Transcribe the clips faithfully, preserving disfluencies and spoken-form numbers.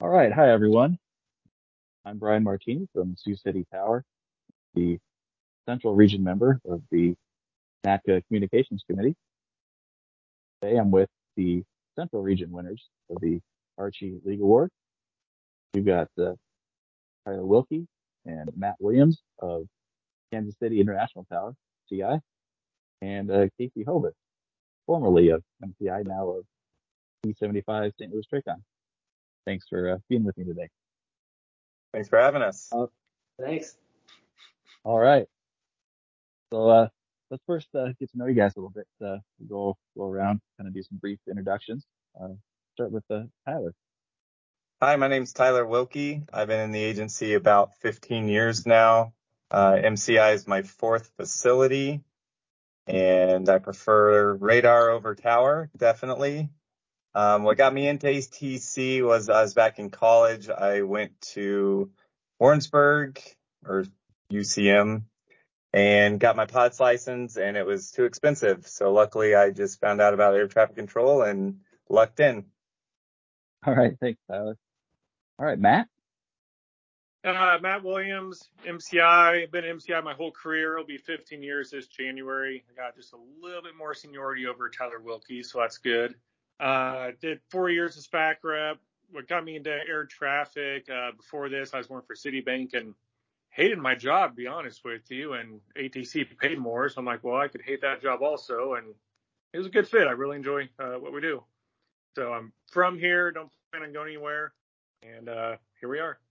All right. Hi, everyone. I'm Brian Martini from Sioux City Tower, the Central Region member of the NACA Communications Committee. Today I'm with the Central Region winners of the Archie League Award. We've got uh, Tyler Wilkie and Matt Williams of Kansas City International Tower, C I, and uh, Casey Hovis, formerly of M C I, now of T seventy-five Saint Louis Tracon. Thanks for uh, being with me today. Thanks for having us. Uh, Thanks. All right. So uh, let's first uh, get to know you guys a little bit. Uh, we'll go go around, kind of do some brief introductions. Uh, start with uh, Tyler. Hi, my name's Tyler Wilkie. I've been in the agency about fifteen years now. Uh, M C I is my fourth facility, and I prefer radar over tower, definitely. Um, what got me into A T C was I was back in college. I went to Warrensburg, or U C M, and got my pilot's license, and it was too expensive. So luckily, I just found out about air traffic control and lucked in. All right, thanks, Tyler. All right, Matt. Uh, Matt Williams, M C I. Been in M C I my whole career. It'll be fifteen years this January. I got just a little bit more seniority over Tyler Wilkie, so that's good. Uh, did four years as SPAC rep. What got me into air traffic, uh, before this, I was working for Citibank and hated my job, to be honest with you, and A T C paid more, so I'm like, well, I could hate that job also, and it was a good fit. I really enjoy uh, what we do. So I'm from here, don't plan on going anywhere, and uh, here we are.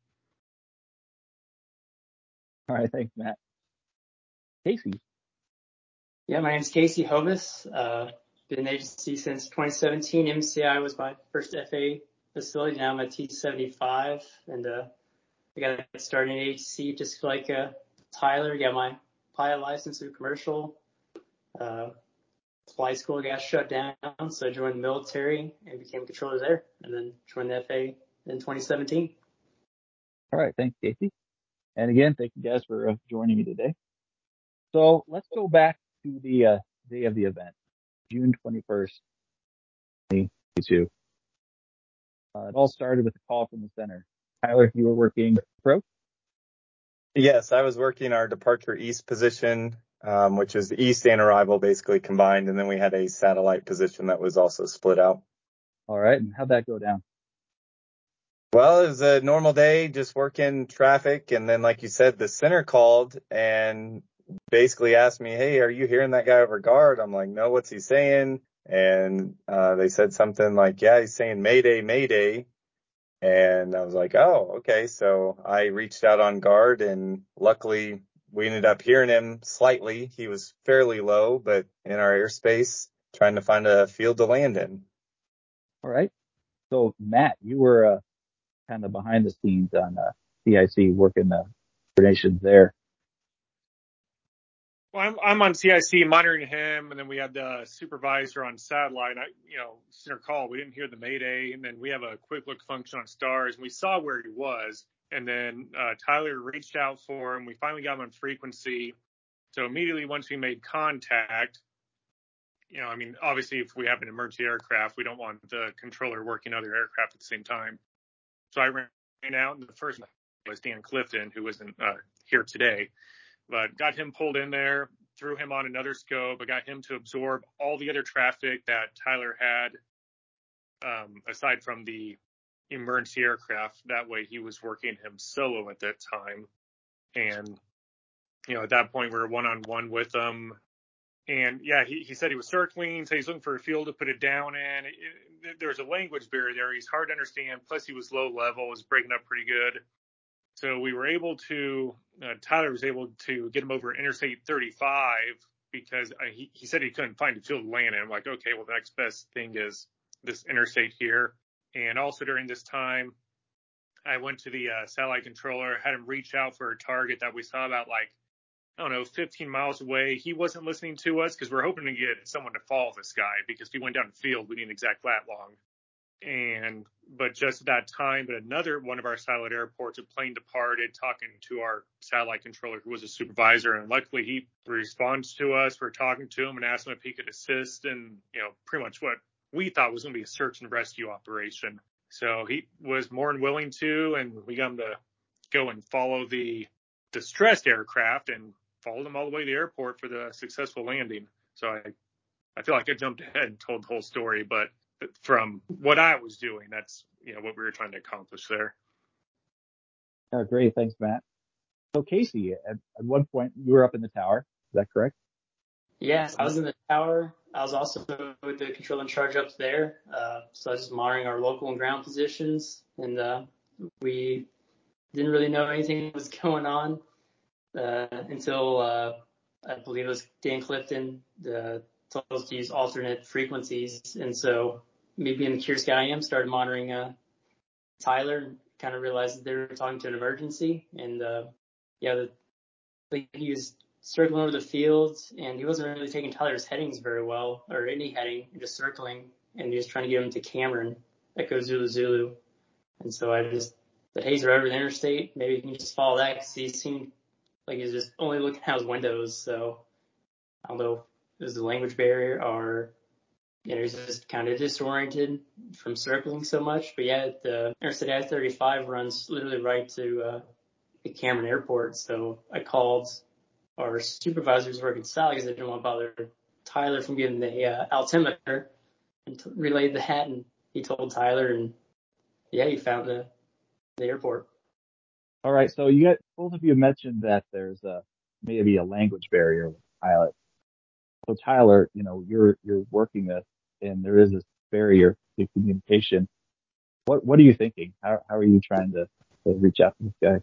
All right, thanks, Matt. Casey. Yeah, my name's Casey Hovis. Uh, been in the agency since twenty seventeen. M C I was my first F A facility. Now I'm at T seventy-five, and uh, I got started in A T C just like uh, Tyler. Got my pilot license through commercial. Uh, flight school got shut down, so I joined the military and became a controller there, and then joined the F A in twenty seventeen. All right, thanks, Casey. And again, thank you guys for uh, joining me today. So let's go back to the uh, day of the event, June twenty-first, twenty twenty-two. Uh, it all started with a call from the center. Tyler, you were working pro? Yes, I was working our departure east position, um, which is east and arrival basically combined, and then we had a satellite position that was also split out. All right, and how'd that go down? Well, it was a normal day, just working traffic, and then, like you said, the center called and basically asked me, hey, are you hearing that guy over guard? I'm like, no, what's he saying? And uh, they said something like, yeah, he's saying Mayday, Mayday. And I was like, oh, okay. So I reached out on guard, and luckily we ended up hearing him slightly. He was fairly low, but in our airspace, trying to find a field to land in. All right. So, Matt, you were uh, kind of behind the scenes on uh, C I C working the coordinations there. Well, I'm, I'm on C I C monitoring him, and then we had the supervisor on satellite. I, you know, center call. We didn't hear the Mayday, and then we have a quick look function on stars, and we saw where he was. And then uh, Tyler reached out for him. We finally got him on frequency. So immediately once we made contact, you know, I mean, obviously if we have an emergency aircraft, we don't want the controller working other aircraft at the same time. So I ran out, and the first was Dan Clifton, who wasn't uh, here today. But got him pulled in there, threw him on another scope. I got him to absorb all the other traffic that Tyler had, um, aside from the emergency aircraft. That way he was working him solo at that time. And, you know, at that point we were one-on-one with him. And, yeah, he, he said he was circling, so he's looking for a field to put it down in. It, it, there's a language barrier there. He's hard to understand. Plus he was low level, was breaking up pretty good. So we were able to, uh, Tyler was able to get him over Interstate thirty-five because uh, he, he said he couldn't find a field to land in. I'm like, okay, well, the next best thing is this interstate here. And also during this time, I went to the uh, satellite controller, had him reach out for a target that we saw about like, I don't know, fifteen miles away. He wasn't listening to us because we're hoping to get someone to follow this guy because if he went down the field, we need an exact lat long. And, but just at that time, but another one of our satellite airports, a plane departed talking to our satellite controller who was a supervisor. And luckily he responds to us. We're talking to him and asked him if he could assist. And, you know, pretty much what we thought was going to be a search and rescue operation. So he was more than willing to, and we got him to go and follow the distressed aircraft and followed them all the way to the airport for the successful landing. So I, I feel like I jumped ahead and told the whole story, but from what I was doing, that's, you know, what we were trying to accomplish there. Oh, great. Thanks, Matt. So Casey, at, at one point you were up in the tower. Is that correct? Yes, I was in the tower. I was also with the control in charge up there. Uh, so I was just monitoring our local and ground positions, and uh, we didn't really know anything was going on uh, until uh, I believe it was Dan Clifton uh, told us to use alternate frequencies. And so me being the curious guy I am, started monitoring uh, Tyler and kind of realized that they were talking to an emergency. And uh, yeah, the, like he was circling over the field, and he wasn't really taking Tyler's headings very well, or any heading, just circling, and he was trying to get him to Cameron, Echo Zulu Zulu. And so I just said, hey, he's right over the interstate. Maybe you can just follow that, because he seemed like he was just only looking out his windows. So I don't know if it was the language barrier or, you know, he's just kind of disoriented from circling so much. But yeah, the Interstate I thirty-five runs literally right to uh, the Cameron Airport. So I called our supervisors working south because I didn't want to bother Tyler from getting the uh, altimeter, and t- relayed that, and he told Tyler, and yeah, he found the, the airport. All right. So you got, both of you mentioned that there's a, maybe a language barrier with the pilot. So Tyler, you know, you're, you're working this, and there is this barrier to communication. What, what are you thinking? How, how are you trying to, to reach out to this guy?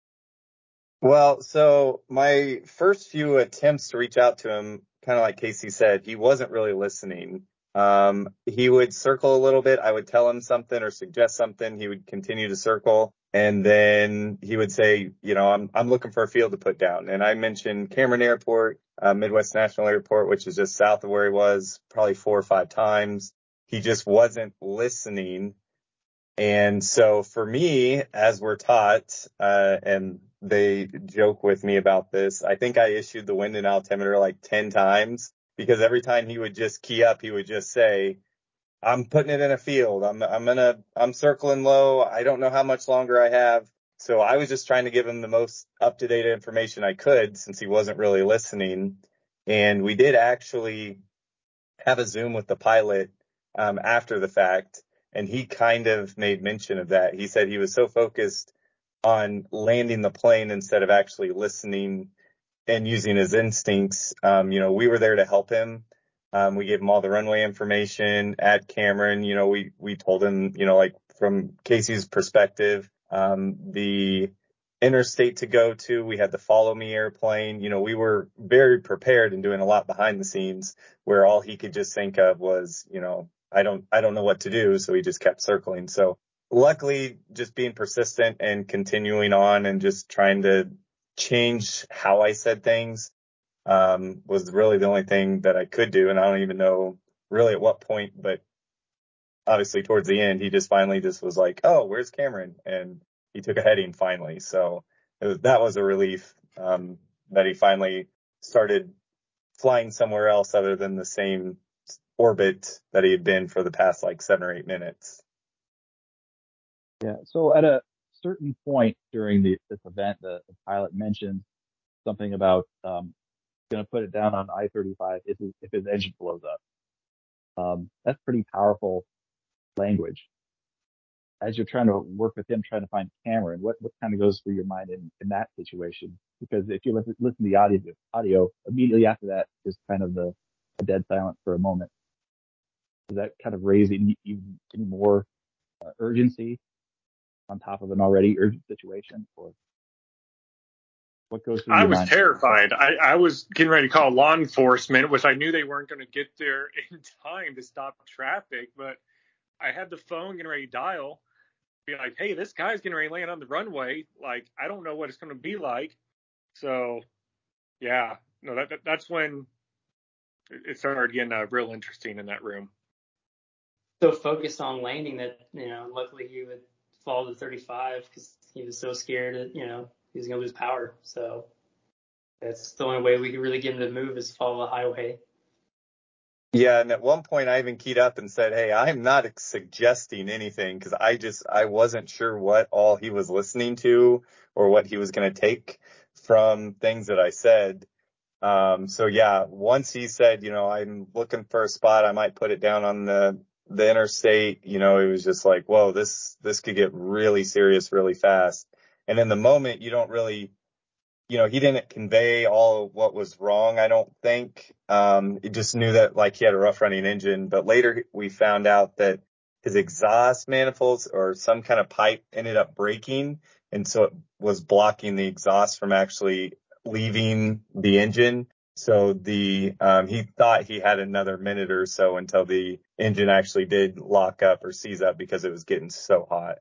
Well, so my first few attempts to reach out to him, kind of like Casey said, he wasn't really listening. Um, he would circle a little bit. I would tell him something or suggest something. He would continue to circle. And then he would say, you know, I'm, I'm looking for a field to put down. And I mentioned Cameron Airport, uh, Midwest National Airport, which is just south of where he was, probably four or five times. He just wasn't listening. And so for me, as we're taught, uh, and they joke with me about this, I think I issued the wind and altimeter like ten times, because every time he would just key up, he would just say, I'm putting it in a field. I'm, I'm gonna, I'm circling low. I don't know how much longer I have. So I was just trying to give him the most up to date information I could, since he wasn't really listening. And we did actually have a Zoom with the pilot, um, after the fact. And he kind of made mention of that. He said he was so focused on landing the plane instead of actually listening and using his instincts. Um, you know, we were there to help him. Um, we gave him all the runway information at Cameron. You know, we, we told him, you know, like from Casey's perspective, um, the interstate to go to, we had the follow me airplane. You know, we were very prepared and doing a lot behind the scenes, where all he could just think of was, you know, I don't, I don't know what to do. So he just kept circling. So luckily, just being persistent and continuing on and just trying to change how I said things, um, was really the only thing that I could do. And I don't even know really at what point, but obviously towards the end, he just finally just was like, oh, where's Cameron? And he took a heading finally. So it was, that was a relief, um, that he finally started flying somewhere else other than the same orbit that he had been for the past like seven or eight minutes. Yeah. So at a certain point during the, this event, the, the pilot mentioned something about, um, going to put it down on I thirty-five if his, if his engine blows up. Um, that's pretty powerful language. As you're trying to work with him, trying to find Cameron, what, what kind of goes through your mind in, in that situation? Because if you listen, listen to the audio, audio immediately after that is kind of the, the dead silence for a moment. Does that kind of raise any, even any more uh, urgency on top of an already urgent situation, or what goes through I your was mind? terrified. I, I was getting ready to call law enforcement, which I knew they weren't going to get there in time to stop traffic, but I had the phone getting ready to dial, be like, hey, this guy's getting ready to land on the runway. Like, I don't know what it's going to be like. So, yeah, no, that, that that's when it started getting uh, real interesting in that room. So focused on landing that, you know, luckily he would fall to thirty-five because he was so scared that, you know, he was going to lose power. So that's the only way we could really get him to move is follow the highway. Yeah, and at one point I even keyed up and said, "Hey, I'm not suggesting anything because I just I wasn't sure what all he was listening to or what he was going to take from things that I said." Um, so yeah, once he said, you know, I'm looking for a spot, I might put it down on the the interstate. You know, it was just like, whoa, this this could get really serious really fast. And in the moment, you don't really you know, he didn't convey all of what was wrong, I don't think. Um, he just knew that like he had a rough running engine, but later we found out that his exhaust manifolds or some kind of pipe ended up breaking. And so it was blocking the exhaust from actually leaving the engine. So the, um, he thought he had another minute or so until the engine actually did lock up or seize up because it was getting so hot.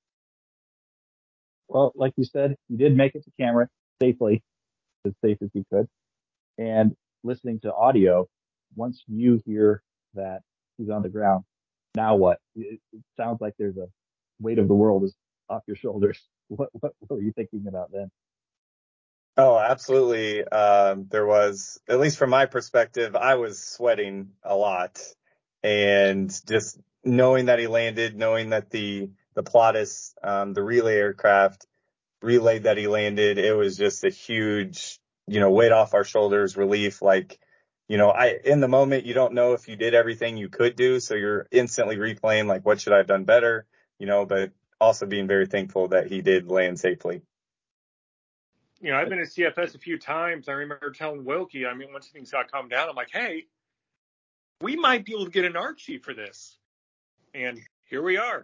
Well, like you said, you did make it to camera safely, as safe as you could. And listening to audio, once you hear that he's on the ground, now what? It, it sounds like there's a weight of the world is off your shoulders. What what, what were you thinking about then? Oh, absolutely. Um, there was, at least from my perspective, I was sweating a lot, and just knowing that he landed, knowing that the the Pilatus, um, the relay aircraft, relayed that he landed, it was just a huge, you know, weight off our shoulders, relief. Like, you know, I in the moment you don't know if you did everything you could do, so you're instantly replaying like, what should I have done better, you know, but also being very thankful that he did land safely. You know, I've been at C F S a few times. I remember telling Wilkie, I mean, once things got calmed down, I'm like, hey, we might be able to get an Archie for this. And here we are.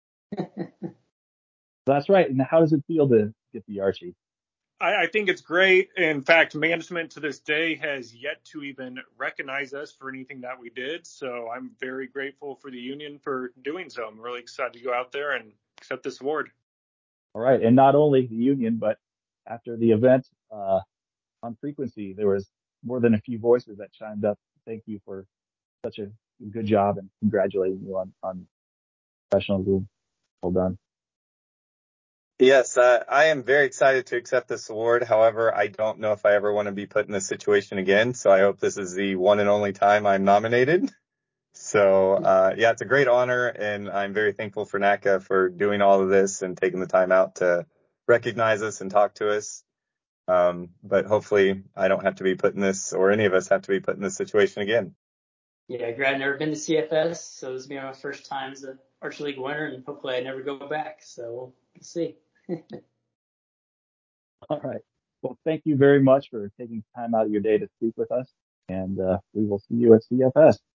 That's right. And how does it feel to get the Archie? I, I think it's great. In fact, management to this day has yet to even recognize us for anything that we did. So I'm very grateful for the union for doing so. I'm really excited to go out there and accept this award. All right. And not only the union, but after the event uh, on Frequency, there was more than a few voices that chimed up. Thank you for such a good job and congratulating you on, on professionalism. Well done. Yes, uh, I am very excited to accept this award. However, I don't know if I ever want to be put in this situation again. So I hope this is the one and only time I'm nominated. So, uh, yeah, it's a great honor, and I'm very thankful for NACA for doing all of this and taking the time out to recognize us and talk to us. Um, but hopefully I don't have to be put in this, or any of us have to be put in this situation again. Yeah, Grad, never been to C F S, so this will be my first time as an Archer League winner, and hopefully I never go back. So we'll see. All right. Well, thank you very much for taking time out of your day to speak with us. And uh, we will see you at C F S.